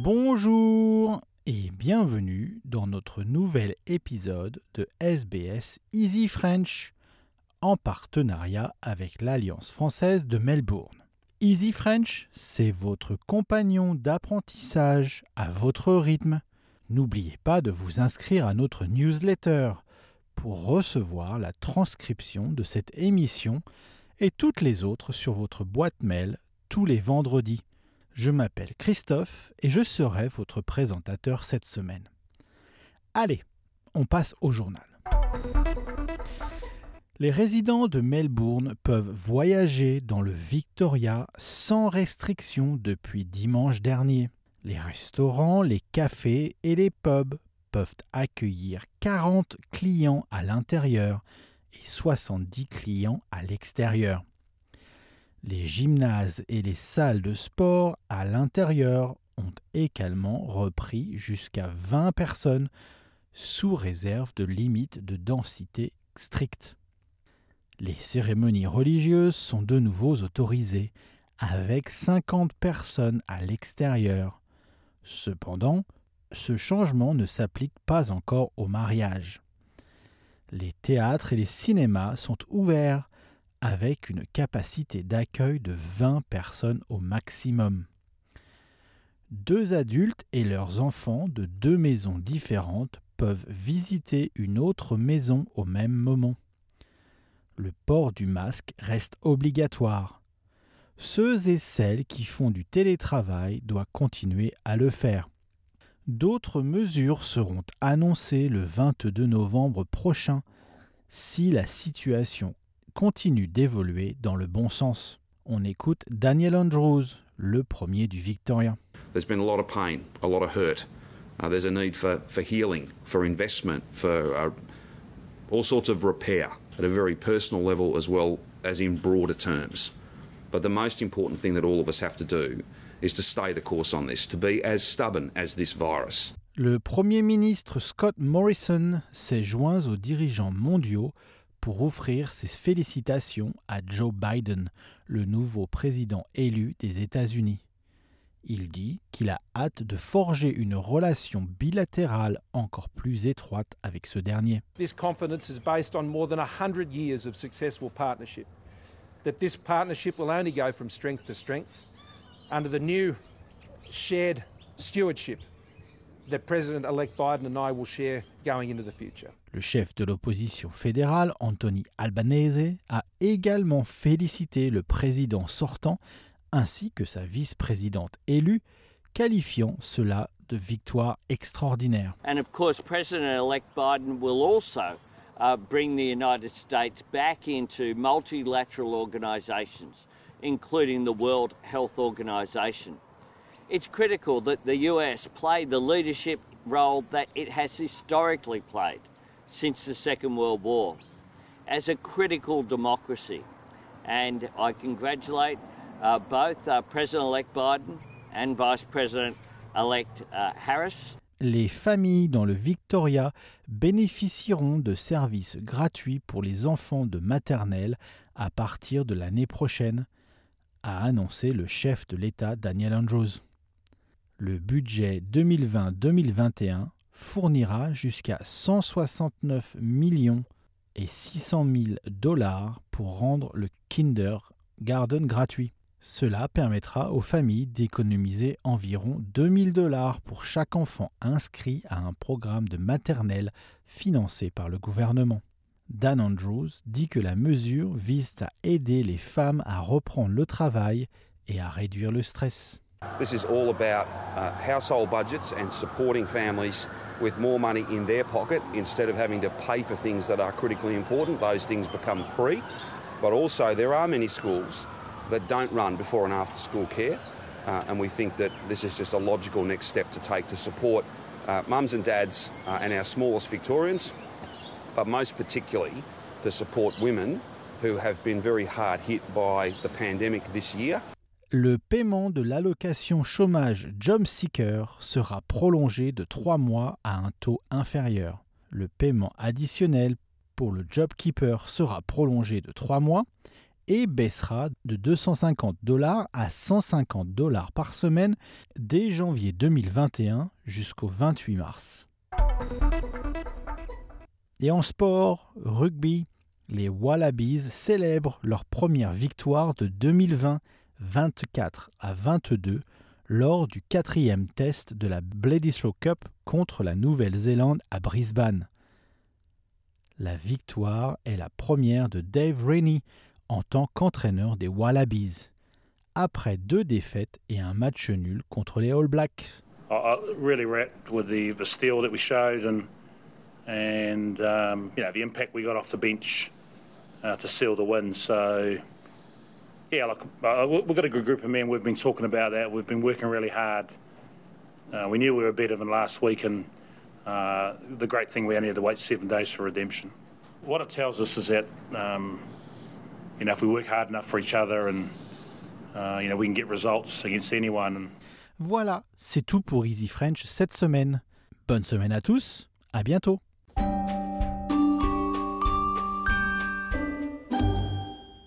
Bonjour et bienvenue dans notre nouvel épisode de SBS Easy French en partenariat avec l'Alliance française de Melbourne. Easy French, c'est votre compagnon d'apprentissage à votre rythme. N'oubliez pas de vous inscrire à notre newsletter pour recevoir la transcription de cette émission et toutes les autres sur votre boîte mail tous les vendredis. Je m'appelle Christophe et je serai votre présentateur cette semaine. Allez, on passe au journal. Les résidents de Melbourne peuvent voyager dans le Victoria sans restriction depuis dimanche dernier. Les restaurants, les cafés et les pubs peuvent accueillir 40 clients à l'intérieur et 70 clients à l'extérieur. Les gymnases et les salles de sport à l'intérieur ont également repris jusqu'à 20 personnes sous réserve de limites de densité strictes. Les cérémonies religieuses sont de nouveau autorisées avec 50 personnes à l'extérieur. Cependant, ce changement ne s'applique pas encore au mariage. Les théâtres et les cinémas sont ouverts avec une capacité d'accueil de 20 personnes au maximum. 2 adultes et leurs enfants de 2 maisons différentes peuvent visiter une autre maison au même moment. Le port du masque reste obligatoire. Ceux et celles qui font du télétravail doivent continuer à le faire. D'autres mesures seront annoncées le 22 novembre prochain si la situation continue d'évoluer dans le bon sens. On écoute Daniel Andrews, le premier du Victoria. There's been a lot of pain, a lot of hurt. There's a need for healing, for investment, for all sorts of repair at a very personal level as well as in broader terms. But the most important thing that all of us have to do is to stay the course on this, to be as stubborn as this virus. Le Premier ministre Scott Morrison s'est joint aux dirigeants mondiaux pour offrir ses félicitations à Joe Biden, le nouveau président élu des États-Unis. Il dit qu'il a hâte de forger une relation bilatérale encore plus étroite avec ce dernier. This confidence is based on more than 100 years of successful partnership. That this partnership will only go from strength to strength under the new shared stewardship that President-elect Biden and I will share going into the future. Le chef de l'opposition fédérale, Anthony Albanese, a également félicité le président sortant ainsi que sa vice-présidente élue, qualifiant cela de victoire extraordinaire. And of course, President-elect Biden will also bring the United States back into multilateral organizations, including the World Health Organization. It's critical that the US play the leadership role that it has historically played since the Second World War as a critical democracy. And I congratulate both President-elect Biden and Vice President-elect Harris. Les familles dans le Victoria bénéficieront de services gratuits pour les enfants de maternelle à partir de l'année prochaine, a annoncé le chef de l'État Daniel Andrews. Le budget 2020-2021 fournira jusqu'à 169 millions et 600 000 $ pour rendre le kindergarten gratuit. Cela permettra aux familles d'économiser environ 2 000 $ pour chaque enfant inscrit à un programme de maternelle financé par le gouvernement. Dan Andrews dit que la mesure vise à aider les femmes à reprendre le travail et à réduire le stress. This is all about household budgets and supporting families with more money in their pocket instead of having to pay for things that are critically important. Those things become free. But also there are many schools that don't run before and after school care. And we think that this is just a logical next step to take to support mums and dads and our smallest Victorians, but most particularly to support women who have been very hard hit by the pandemic this year. Le paiement de l'allocation chômage Job Seeker sera prolongé de 3 mois à un taux inférieur. Le paiement additionnel pour le JobKeeper sera prolongé de 3 mois et baissera de $250 à $150 par semaine dès janvier 2021 jusqu'au 28 mars. Et en sport, rugby, les Wallabies célèbrent leur première victoire de 2020, 24-22, lors du 4e test de la Bledisloe Cup contre la Nouvelle-Zélande à Brisbane. La victoire est la première de Dave Rennie en tant qu'entraîneur des Wallabies, après 2 défaites et un match nul contre les All Blacks. I really wrapped with the steel that we showed and the impact we got off the bench to seal the win. So yeah, we've got a good group of men. We've been talking about that. We've been working really hard. We knew we were better than last week, and the great thing, we only had to wait 7 days for redemption. What it tells us is that if we work hard enough for each other and we can get results against anyone. Voilà, c'est tout pour Easy French cette semaine. Bonne semaine à tous, à bientôt.